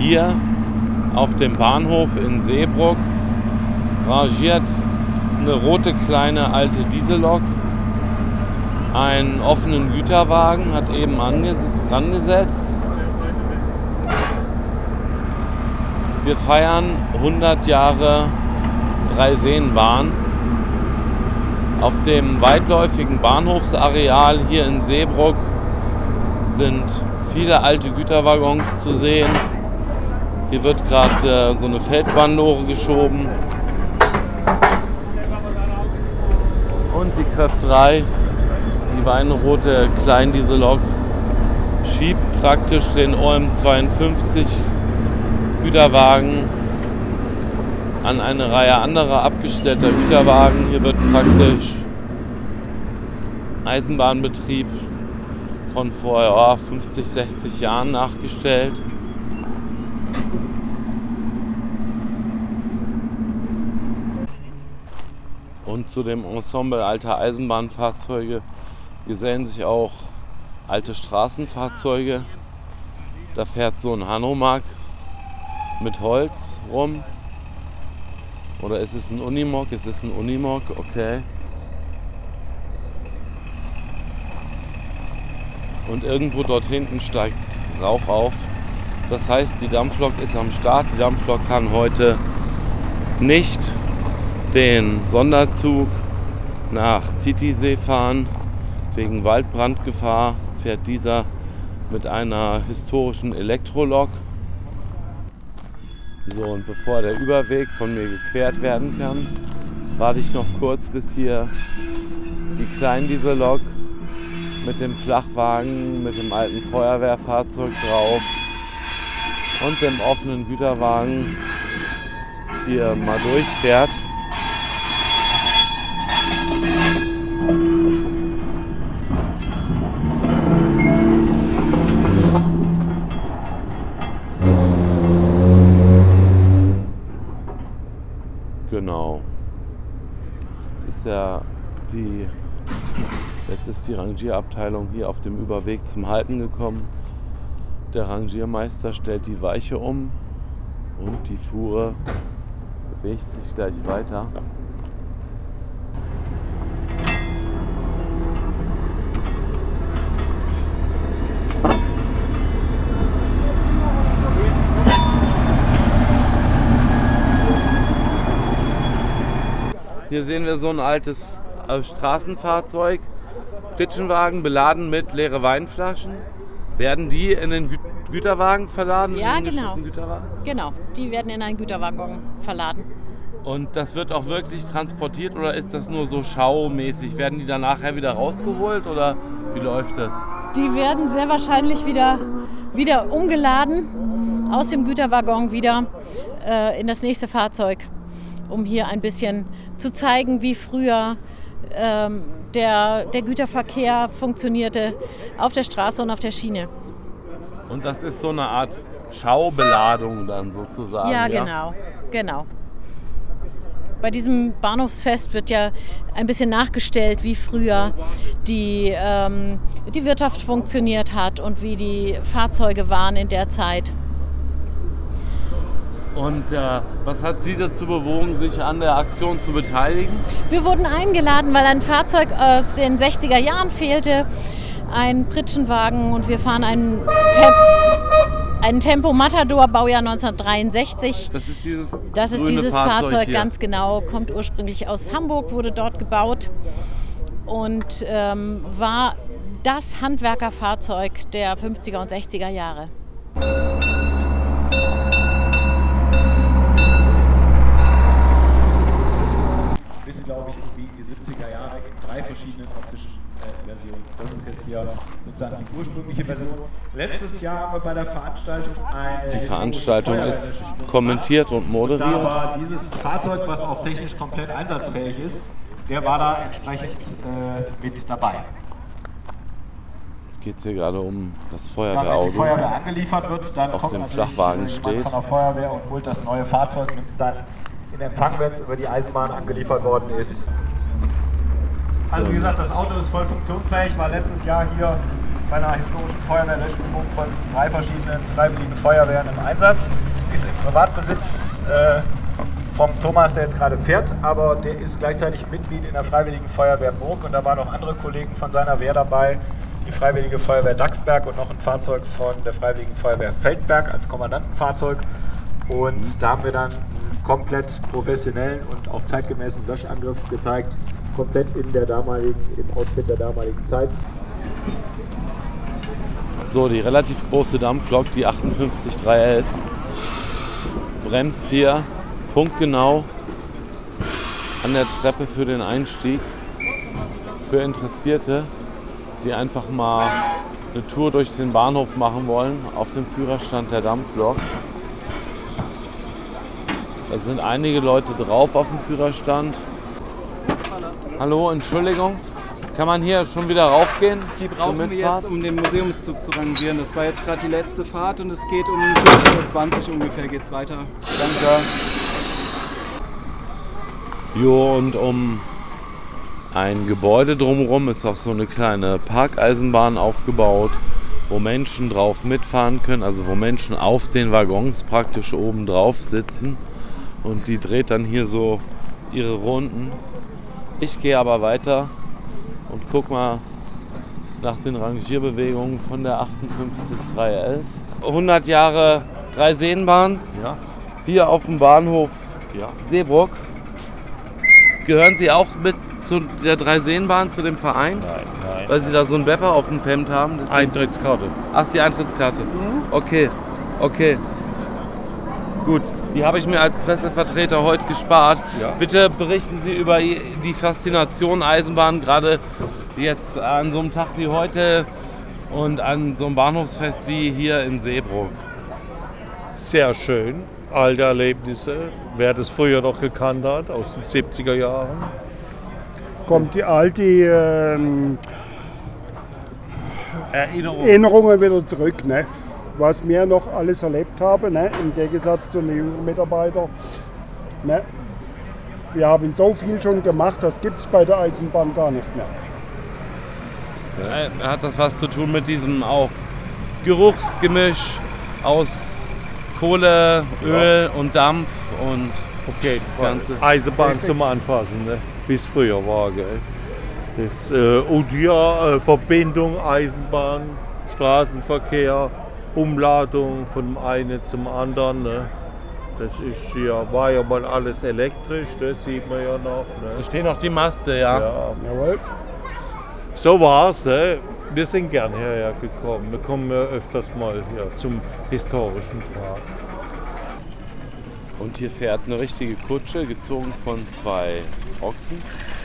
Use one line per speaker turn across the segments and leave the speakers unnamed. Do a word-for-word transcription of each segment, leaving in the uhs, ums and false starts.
Hier auf dem Bahnhof in Seebrugg rangiert eine rote kleine alte Diesellok. Einen offenen Güterwagen hat eben angesetzt. Wir feiern hundert Jahre Dreiseenbahn. Auf dem weitläufigen Bahnhofsareal hier in Seebrugg sind viele alte Güterwaggons zu sehen. Hier wird gerade äh, so eine Feldbahn-Lore geschoben. Und die K F drei, die weinrote Kleindieselok, schiebt praktisch den O M zweiundfünfzig Güterwagen an eine Reihe anderer abgestellter Güterwagen. Hier wird praktisch Eisenbahnbetrieb von vor ja, fünfzig, sechzig Jahren nachgestellt. Und zu dem Ensemble alter Eisenbahnfahrzeuge gesellen sich auch alte Straßenfahrzeuge. Da fährt so ein Hanomag mit Holz rum. Oder ist es ein Unimog? Ist es ein Unimog? Okay. Und irgendwo dort hinten steigt Rauch auf. Das heißt, die Dampflok ist am Start. Die Dampflok kann heute nicht den Sonderzug nach Titisee fahren. Wegen Waldbrandgefahr fährt dieser mit einer historischen Elektrolok. So, und bevor der Überweg von mir gequert werden kann, warte ich noch kurz, bis hier die Kleindieselok mit dem Flachwagen, mit dem alten Feuerwehrfahrzeug drauf und dem offenen Güterwagen hier mal durchfährt. Genau. Jetzt ist ja die, jetzt ist die Rangierabteilung hier auf dem Überweg zum Halten gekommen. Der Rangiermeister stellt die Weiche um und die Fuhre bewegt sich gleich weiter. Hier sehen wir so ein altes Straßenfahrzeug, Pritschenwagen beladen mit leeren Weinflaschen. Werden die in den Gü- Güterwagen verladen?
Ja,
in den
genau.
Güterwagen?
Genau, die werden in einen Güterwaggon verladen.
Und das wird auch wirklich transportiert oder ist das nur so schaumäßig? Werden die dann nachher wieder rausgeholt oder wie läuft das?
Die werden sehr wahrscheinlich wieder, wieder umgeladen, aus dem Güterwaggon wieder äh, in das nächste Fahrzeug, um hier ein bisschen zu zeigen, wie früher ähm, der, der Güterverkehr funktionierte auf der Straße und auf der Schiene.
Und das ist so eine Art Schaubeladung dann sozusagen?
Ja,
ja?
genau, genau. Bei diesem Bahnhofsfest wird ja ein bisschen nachgestellt, wie früher die, ähm, die Wirtschaft funktioniert hat und wie die Fahrzeuge waren in der Zeit.
Und äh, was hat Sie dazu bewogen, sich an der Aktion zu beteiligen?
Wir wurden eingeladen, weil ein Fahrzeug aus den sechziger Jahren fehlte, ein Pritschenwagen, und wir fahren einen, Tem- einen Tempo Matador, Baujahr neunzehnhundertdreiundsechzig.
Das ist dieses,
das ist
grüne
dieses
Fahrzeug,
Fahrzeug,
hier.
Ganz genau, kommt ursprünglich aus Hamburg, wurde dort gebaut und ähm, war das Handwerkerfahrzeug der fünfziger und sechziger Jahre.
Glaube ich, irgendwie die siebziger Jahre in drei verschiedenen optischen äh, Versionen. Das ist jetzt hier sozusagen die ursprüngliche Version. Letztes Jahr haben wir bei der Veranstaltung eine... Die
Veranstaltung ist kommentiert und moderiert.
Und da war dieses Fahrzeug, was auch technisch komplett einsatzfähig ist, der war da entsprechend äh, mit dabei.
Jetzt geht es hier gerade um das
Ja, wenn die
Feuerwehrauto,
Feuerwehr angeliefert wird, dann
auf
kommt
dem
natürlich
Flachwagen
jemand
steht.
von der Feuerwehr und holt das neue Fahrzeug, nimmt es dann in Empfang, wenn es über die Eisenbahn angeliefert worden ist. Also wie gesagt, das Auto ist voll funktionsfähig, war letztes Jahr hier bei einer historischen Feuerwehrlöschübung von drei verschiedenen freiwilligen Feuerwehren im Einsatz. Die ist im Privatbesitz äh, vom Thomas, der jetzt gerade fährt, aber der ist gleichzeitig Mitglied in der Freiwilligen Feuerwehr Burg und da waren noch andere Kollegen von seiner Wehr dabei, die Freiwillige Feuerwehr Dachsberg und noch ein Fahrzeug von der Freiwilligen Feuerwehr Feldberg als Kommandantenfahrzeug. Und da haben wir dann einen komplett professionellen und auch zeitgemäßen Löschangriff gezeigt, komplett in der damaligen, im Outfit der damaligen Zeit.
So, die relativ große Dampflok, die achtundfünfzig dreihundertelf, bremst hier punktgenau an der Treppe für den Einstieg für Interessierte, die einfach mal eine Tour durch den Bahnhof machen wollen auf dem Führerstand der Dampflok. Da sind einige Leute drauf auf dem Führerstand. Hallo, Entschuldigung. Kann man hier schon wieder raufgehen?
Die brauchen wir jetzt, um den Museumszug zu rangieren. Das war jetzt gerade die letzte Fahrt und es geht um fünfzehn Uhr zwanzig ungefähr geht's weiter.
Danke. Jo, und um ein Gebäude drumherum ist auch so eine kleine Parkeisenbahn aufgebaut, wo Menschen drauf mitfahren können, also wo Menschen auf den Waggons praktisch oben drauf sitzen und die dreht dann hier so ihre Runden. Ich gehe aber weiter und guck mal nach den Rangierbewegungen von der achtundfünfzig dreihundertelf. hundert Jahre Dreiseenbahn,
Ja.
hier auf dem Bahnhof
Ja.
Seebrugg. Gehören Sie auch mit zu der Dreiseenbahn, zu dem Verein?
Nein, nein.
Weil Sie da so einen Bepper auf dem Hemd haben? Das
Eintrittskarte.
Ach, ist die Eintrittskarte. Okay, okay. Gut, die habe ich mir als Pressevertreter heute gespart.
Ja.
Bitte berichten Sie über die Faszination Eisenbahn, gerade jetzt an so einem Tag wie heute und an so einem Bahnhofsfest wie hier in Seebrugg.
Sehr schön. Alte Erlebnisse. Wer das früher noch gekannt hat, aus den siebziger Jahren.
Kommt die alte ähm,
Erinnerung.
Erinnerungen wieder zurück, ne? Was wir noch alles erlebt haben, ne? Im Gegensatz zu den jüngeren Mitarbeitern. Ne? Wir haben so viel schon gemacht, das gibt es bei der Eisenbahn gar nicht mehr.
Ja, hat das was zu tun mit diesem auch Geruchsgemisch aus Kohle, Öl und Dampf und
Auf jeden
das
Fall.
Ganze.
Eisenbahn
Richtig.
zum Anfassen, ne? Wie es früher war, gell? Das, äh, und ja, äh, Verbindung, Eisenbahn, Straßenverkehr, Umladung von dem einen zum anderen. Ne? Das ist ja, war ja mal alles elektrisch, das sieht man ja noch.
Da
Ne?
stehen noch die Maste, ja.
Ja.
Jawohl.
So war's, ne? Wir sind gern hierher gekommen. Wir kommen ja öfters mal hier zum historischen Tag.
Und hier fährt eine richtige Kutsche, gezogen von zwei Ochsen.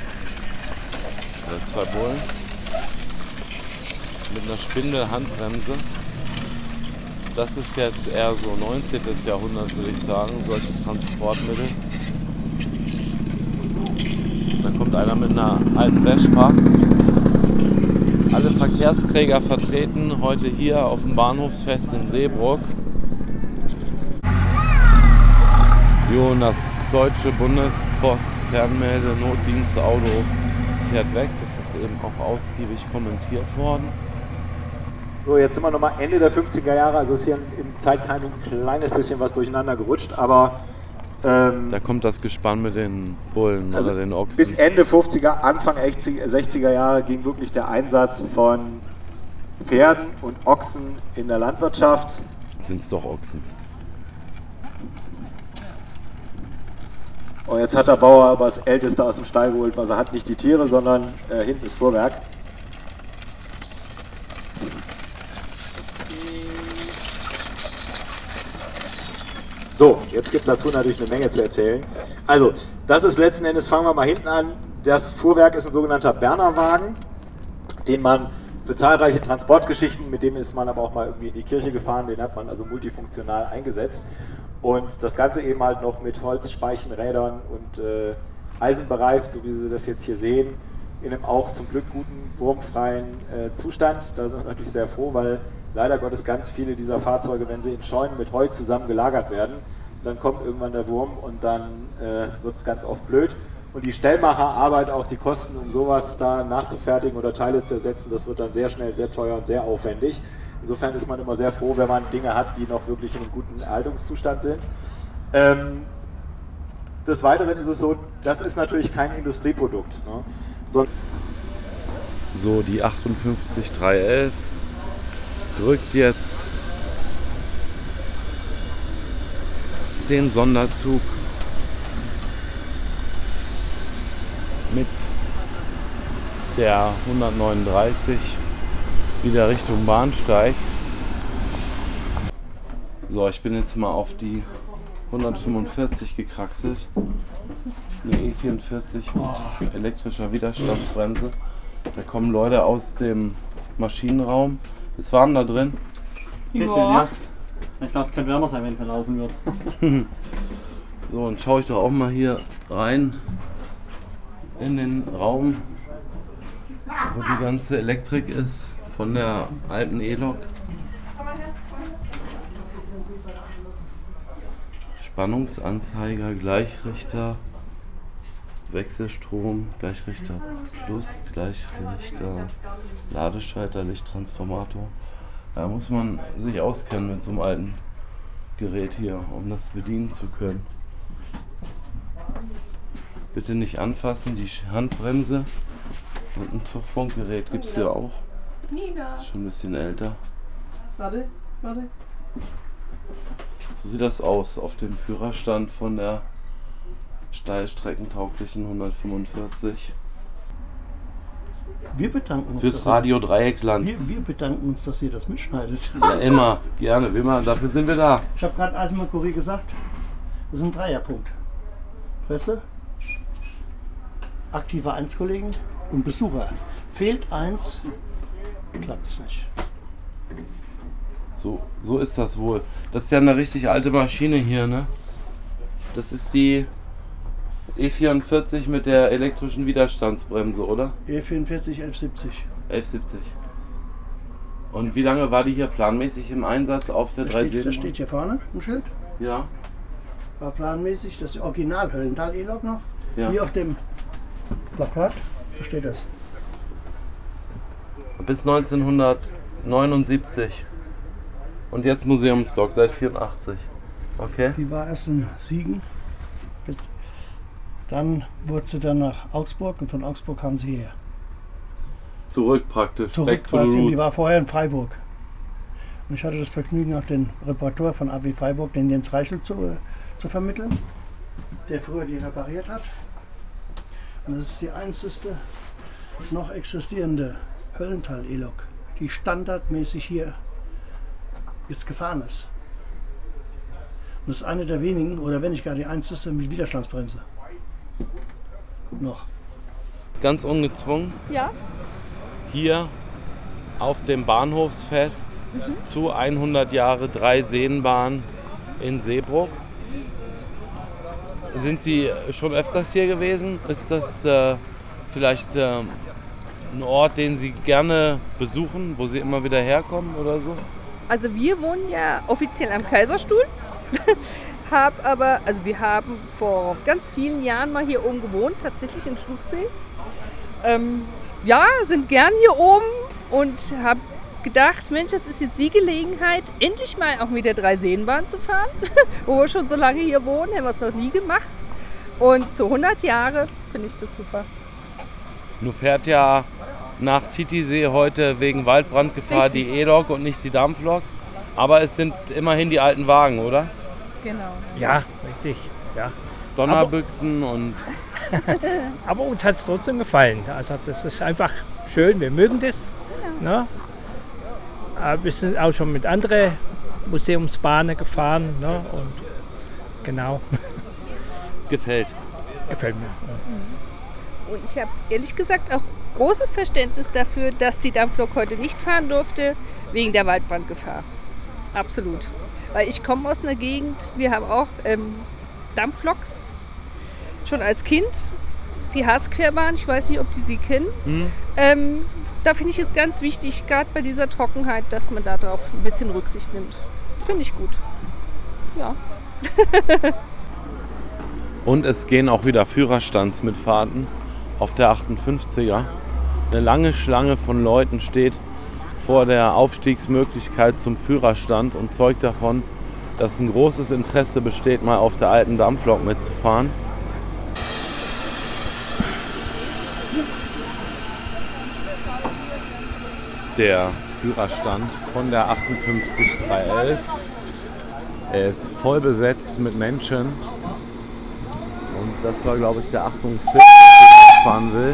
Oder zwei Bullen. Mit einer Spindel-Handbremse. Das ist jetzt eher so neunzehnten. Jahrhundert, würde ich sagen, solche Transportmittel. Dann kommt einer mit einer alten Vespa. Alle Verkehrsträger vertreten heute hier auf dem Bahnhofsfest in Seebrugg. Jo, und das deutsche Bundespost-Fernmelde-Notdienstauto fährt weg. Das ist eben auch ausgiebig kommentiert worden.
So, jetzt sind wir nochmal Ende der fünfziger Jahre, also ist hier im Zeittiming ein kleines bisschen was durcheinander gerutscht, aber ähm,
Da kommt das Gespann mit den Bullen
also
oder den Ochsen.
bis Ende fünfziger, Anfang sechziger Jahre ging wirklich der Einsatz von Pferden und Ochsen in der Landwirtschaft.
Sind es doch Ochsen.
Und jetzt hat der Bauer aber das Älteste aus dem Stall geholt, was er hat, nicht die Tiere, sondern äh, hinten das Fuhrwerk. So, jetzt gibt es dazu natürlich eine Menge zu erzählen. Also, das ist letzten Endes, fangen wir mal hinten an. Das Fuhrwerk ist ein sogenannter Bernerwagen, den man für zahlreiche Transportgeschichten, mit dem ist man aber auch mal irgendwie in die Kirche gefahren, den hat man also multifunktional eingesetzt. Und das Ganze eben halt noch mit Holzspeichenrädern und äh, Eisenbereif, so wie Sie das jetzt hier sehen, in einem auch zum Glück guten, wurmfreien äh, Zustand. Da sind wir natürlich sehr froh, weil leider Gottes ganz viele dieser Fahrzeuge, wenn sie in Scheunen mit Heu zusammen gelagert werden, dann kommt irgendwann der Wurm und dann äh, wird es ganz oft blöd. Und die Stellmacherarbeit, auch die Kosten, um sowas da nachzufertigen oder Teile zu ersetzen, das wird dann sehr schnell, sehr teuer und sehr aufwendig. Insofern ist man immer sehr froh, wenn man Dinge hat, die noch wirklich in einem guten Erhaltungszustand sind. Ähm, des Weiteren ist es so, das ist natürlich kein Industrieprodukt. Ne? So,
so, die achtundfünfzig dreihundertelf drückt jetzt den Sonderzug mit der hundertneununddreißig wieder Richtung Bahnsteig. So, ich bin jetzt mal auf die hundertfünfundvierzig gekraxelt. Eine E vierundvierzig mit elektrischer Widerstandsbremse. Da kommen Leute aus dem Maschinenraum. Ist warm da drin?
Bisschen, ja. Ich glaube, es könnte wärmer sein, wenn es laufen wird.
So, und schaue ich doch auch mal hier rein in den Raum, wo die ganze Elektrik ist von der alten E-Lok. Spannungsanzeiger, Gleichrichter, Wechselstrom, Gleichrichter Plus, Gleichrichter, Ladeschalter, Lichttransformator. Da muss man sich auskennen mit so einem alten Gerät hier, um das bedienen zu können. Bitte nicht anfassen, die Handbremse und ein Zugfunkgerät gibt es hier auch. Ist schon ein bisschen älter.
Warte, warte.
So sieht das aus auf dem Führerstand von der steilstreckentauglichen hundertfünfundvierzig.
Wir bedanken uns.
Fürs Radio Dreieckland.
Wir, wir bedanken uns, dass ihr das mitschneidet.
Ja, immer, gerne, wie immer, dafür sind wir da.
Ich habe gerade Eisenbahn Kurier gesagt, das ist ein Dreierpunkt. Presse, aktive eins Kollegen und Besucher. Fehlt eins, klappt es nicht.
So, so ist das wohl. Das ist ja eine richtig alte Maschine hier, ne? Das ist die E vierundvierzig mit der elektrischen Widerstandsbremse, oder?
E vierundvierzig elf siebzig.
elf siebzig. Und wie lange war die hier planmäßig im Einsatz auf der
Das
drei
steht, das steht hier vorne im Schild.
Ja.
War planmäßig das Original Höllental E-Lok noch.
Ja.
Hier auf dem Plakat, da steht das.
Bis neunzehnhundertneunundsiebzig. Und jetzt Museumsstock seit vierundachtzig. Okay.
Die war erst in Siegen. Dann wurde sie dann nach Augsburg und von Augsburg kam sie her.
Zurück praktisch.
Zurück
Back to
quasi,
the
und
roots.
die war vorher in Freiburg. Und ich hatte das Vergnügen, auch den Reparateur von A W Freiburg, den Jens Reichel, zu, äh, zu vermitteln, der früher die repariert hat. Und das ist die einzige noch existierende Höllental E-Lok, die standardmäßig hier jetzt gefahren ist. Und das ist eine der wenigen, oder wenn nicht gar die einzige mit Widerstandsbremse. Noch.
Ganz ungezwungen.
Ja.
Hier auf dem Bahnhofsfest
Mhm.
zu hundert Jahre Dreiseenbahn in Seebrugg. Sind Sie schon öfters hier gewesen? Ist das äh, vielleicht äh, ein Ort, den Sie gerne besuchen, wo Sie immer wieder herkommen oder so?
Also wir wohnen ja offiziell am Kaiserstuhl, hab aber, also wir haben vor ganz vielen Jahren mal hier oben gewohnt, tatsächlich in Schluchsee. Ähm, ja, sind gern hier oben und habe gedacht, Mensch, das ist jetzt die Gelegenheit, endlich mal auch mit der Dreiseenbahn zu fahren, wo wir schon so lange hier wohnen, haben wir es noch nie gemacht. Und zu hundert Jahre finde ich das super.
Nun fährt ja nach Titisee heute wegen Waldbrandgefahr
Richtig.
die E-Lok und nicht die Dampflok. Aber es sind immerhin die alten Wagen, oder?
Genau.
Ja, richtig. Ja.
Donnerbüchsen und...
Aber uns hat es trotzdem gefallen. Also das ist einfach schön, wir mögen das. Ne? Aber wir sind auch schon mit anderen Museumsbahnen gefahren. Ne? Und genau.
Gefällt.
Gefällt mir.
Und ich habe ehrlich gesagt auch großes Verständnis dafür, dass die Dampflok heute nicht fahren durfte, wegen der Waldbrandgefahr. Absolut. Weil ich komme aus einer Gegend, wir haben auch ähm, Dampfloks schon als Kind, die Harzquerbahn, ich weiß nicht, ob die Sie kennen.
Mhm.
Ähm, da finde ich es ganz wichtig, gerade bei dieser Trockenheit, dass man darauf ein bisschen Rücksicht nimmt. Finde ich gut. Ja.
Und es gehen auch wieder Führerstandsmitfahrten auf der achtundfünfziger. Eine lange Schlange von Leuten steht vor der Aufstiegsmöglichkeit zum Führerstand und zeugt davon, dass ein großes Interesse besteht, mal auf der alten Dampflok mitzufahren. Der Führerstand von der achtundfünfzig dreihundertelf. Er ist voll besetzt mit Menschen. Und das war, glaube ich, der Achtungsfilm, der ich fahren will.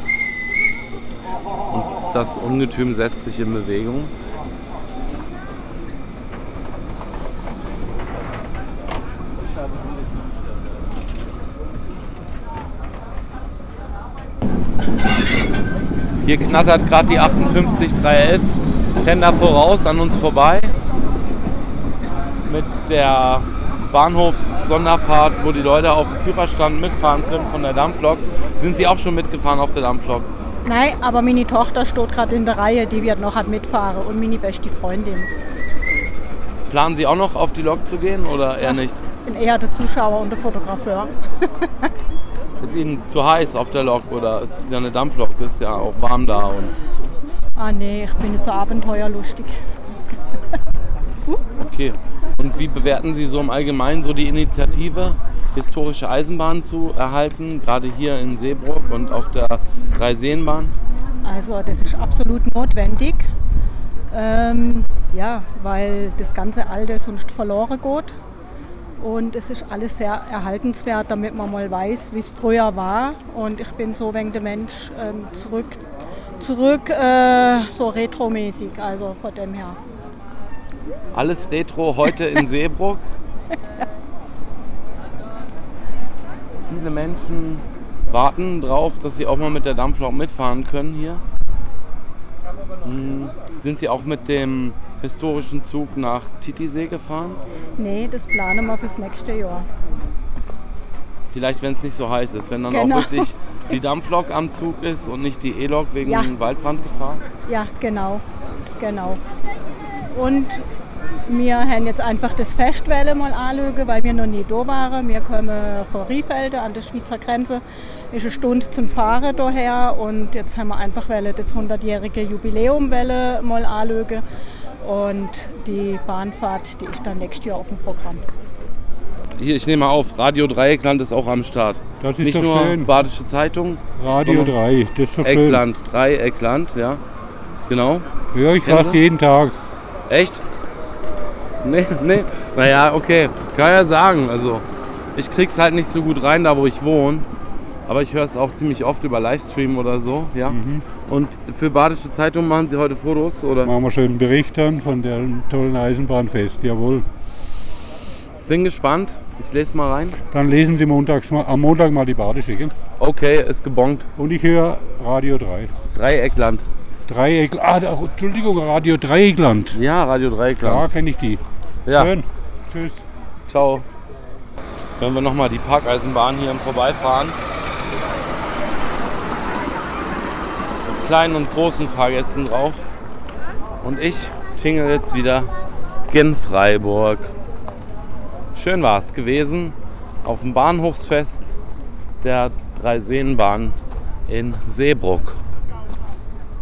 Und das Ungetüm setzt sich in Bewegung. Hier knattert gerade die achtundfünfzig dreihundertelf Tender voraus an uns vorbei. Mit der Bahnhofssonderfahrt, wo die Leute auf dem Führerstand mitfahren können von der Dampflok. Sind Sie auch schon mitgefahren auf der Dampflok?
Nein, aber meine Tochter steht gerade in der Reihe, die wird noch mitfahren und meine beste Freundin.
Planen Sie auch noch auf die Lok zu gehen oder eher nicht?
Ich bin eher der Zuschauer und der Fotografeur.
Ist Ihnen zu heiß auf der Lok oder ist es ja eine Dampflok, ist ja auch warm da? Und
ah nee, ich bin nicht so abenteuerlustig.
okay. Und wie bewerten Sie so im Allgemeinen so die Initiative, historische Eisenbahn zu erhalten, gerade hier in Seebrugg und auf der Dreiseenbahn?
Also das ist absolut notwendig, ähm, ja, weil das ganze Alte sonst verloren geht. Und es ist alles sehr erhaltenswert, damit man mal weiß, wie es früher war. Und ich bin so wegen der Mensch ähm, zurück, zurück äh, so retromäßig, also von dem her.
Alles Retro heute in Seebrugg. Viele Menschen warten drauf, dass sie auch mal mit der Dampflok mitfahren können hier. Hm. Sind Sie auch mit dem historischen Zug nach Titisee gefahren?
Nee, das planen wir fürs nächste Jahr.
Vielleicht, wenn es nicht so heiß ist, wenn dann
Genau.
auch wirklich die Dampflok am Zug ist und nicht die E-Lok wegen
Ja.
Waldbrandgefahr?
Ja, genau, genau. Und wir haben jetzt einfach das Festwelle mal anschauen, weil wir noch nie da waren. Wir kommen von Riefelde an der Schweizer Grenze. Ist eine Stunde zum Fahren daher und jetzt haben wir einfach das hundertjährige Jubiläum mal anschauen. Und die Bahnfahrt, die ist dann nächstes Jahr auf dem Programm.
Hier, ich nehme mal auf, Radio Dreieckland ist auch am Start.
Das ist
nicht
doch
nur
schön.
Badische Zeitung.
Radio drei, das ist doch schön.
Eckland, Dreieckland, ja. Genau.
Ja, ich
Kennen
sag
Sie?
jeden Tag.
Echt? Nee, nee. Naja, okay. Kann ja sagen. Also, ich krieg's halt nicht so gut rein, da wo ich wohne. Aber ich höre es auch ziemlich oft über Livestream oder so, ja.
Mhm.
Und für Badische Zeitung machen Sie heute Fotos, oder?
Machen wir schön einen Bericht dann von der tollen Eisenbahnfest, jawohl.
Bin gespannt. Ich lese mal rein.
Dann lesen Sie montags mal, am Montag mal die Badische, gell?
Okay, ist gebongt.
Und ich höre Radio drei.
Dreieckland.
Dreieckland. Ah, da, Entschuldigung, Radio Dreieckland.
Ja, Radio Dreieckland.
Da kenne ich die.
Ja.
Schön. Tschüss.
Ciao. Hören wir nochmal die Parkeisenbahn hier im Vorbeifahren. Mit kleinen und großen Fahrgästen drauf. Und ich tingle jetzt wieder gen Freiburg. Schön war es gewesen auf dem Bahnhofsfest der Dreiseenbahn in Seebrugg.